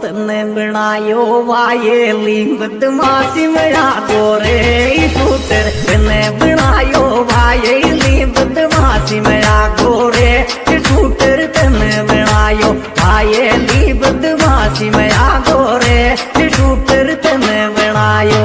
तने बनायो वायेली बदमाशी मेरा गोरे शूटर तने बनायो वायेली बदमाशी मेरा गोरे शूटर तने बनायो वायेली बदमाशी मेरा गोरे शूटर तने बनायो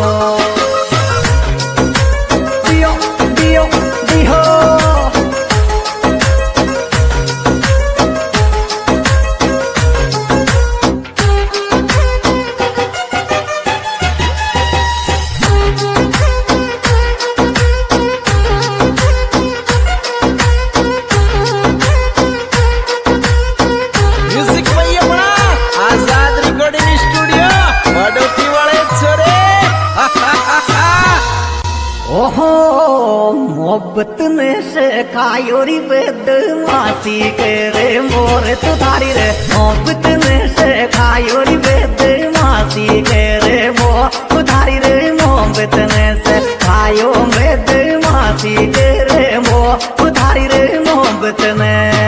ओहो मोहब्बत ने सिखायो री बदमाशी करे मोर तुधारी रे मोहब्बत ने सिखायो री बदमाशी करे वो तुधारी रे मोहब्बत ने सिखायो बदमाशी करे वो तुधारी रे मोहब्बत ने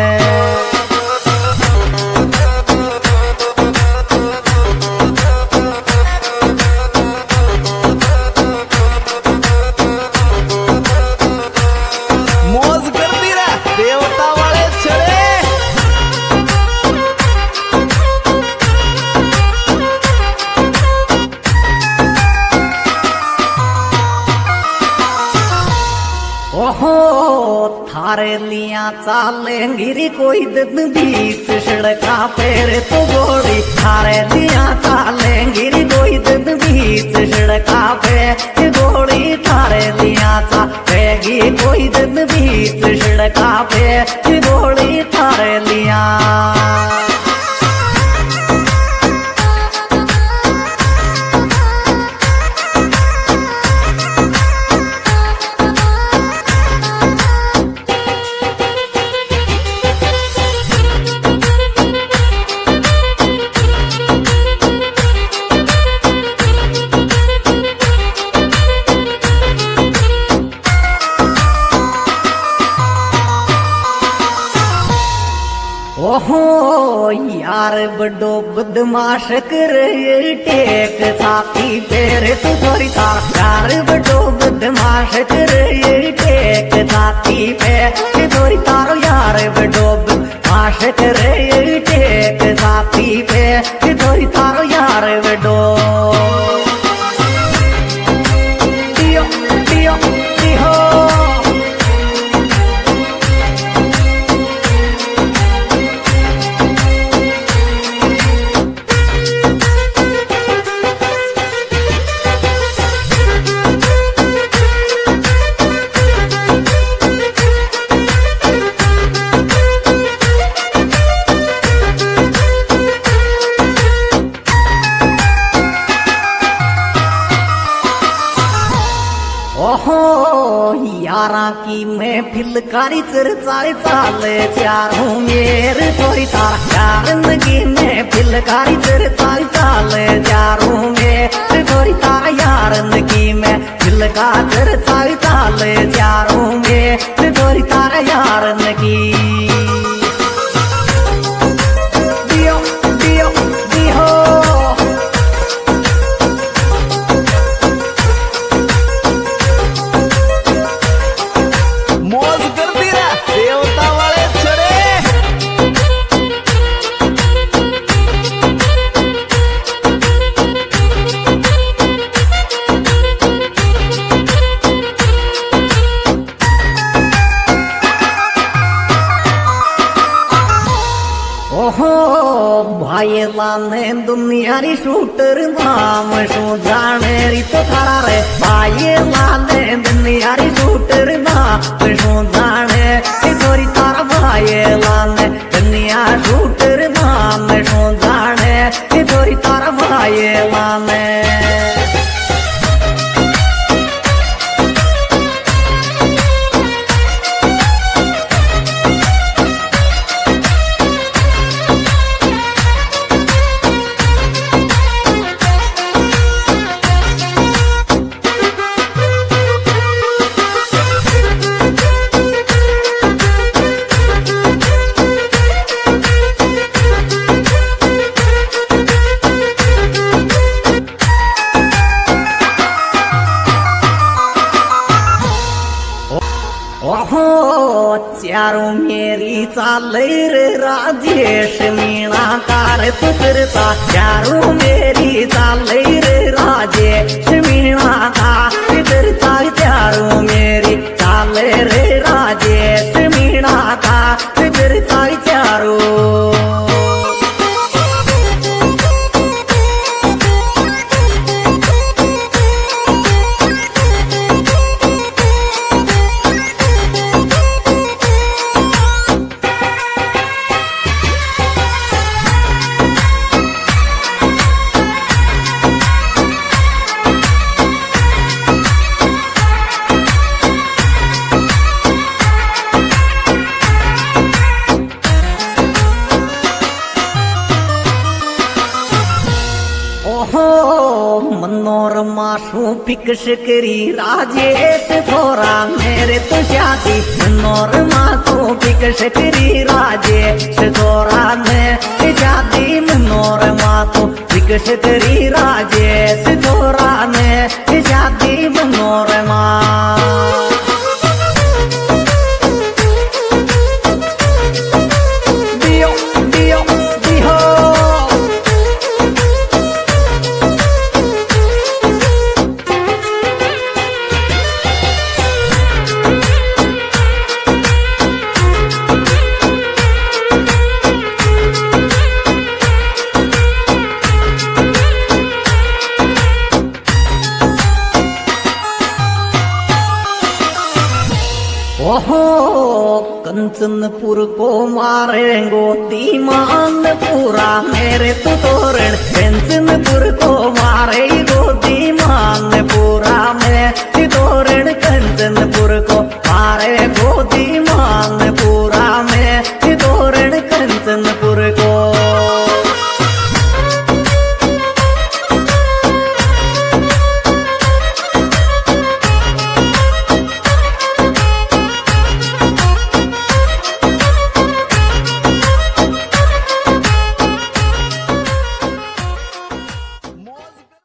ओहो थारे लिया चालेंगी री कोई दिन बीच सड़का पैर तो गोड़ी थारे लिया चालेंगी री कोई दिन बीच सड़का पे गोड़ी थारे लिया चालेंगी कोई दिन बीच सड़का पे गोड़ी थारे लिया ओहो यार बड़ो बदमाश करे टेक साथी पेरे तू थोड़ी था यार बड़ो बदमाश करे टेक साथी पे थोड़ी तारो यार बड़ो बदमाश करे टेक साथी पे थोड़ी तारो यार बड़ो दियो दियो दियो ओहो यारा की मैं फिलकारी चरचाए चाले चारों मेर थोड़ी तार यारन की मैं फिलकारी चरचाए चाले चारों मेर थोड़ी तार यारन की मैं फिलका चरचाए चाले चारों मेर थोड़ी तार यारन की दियो दियो दियो ओहो भाई लाने दुनिया री शूटर नाम शू जाने री तो थारा रे भाई लाने दुनिया री शूटर नाम शू जाने थोड़ी तारा भाई लाने दुनिया शूटर नाम शू जाने थोड़ी तारा भाई लाने चाले रे राजेश मीणा कार तू फिरता चारू मेरी चाले रे राजेश मीणा का फिरता चारू मेरी चाले रे राजेश मीणा का फिरता चारू मनोरमा शू फिक्स करी राजेश थोरा मेरे तो शादी मनोरमा शू फिक्स करी राजेश थोरा मेरे शादी मनोरमा शू फिक्स करी राजेश थोरा मेरे शादी मनोरमा ओहो कंचनपुर को मारेंगो तीमान पूरा मेरे तो तोरण कंचनपुर को मारे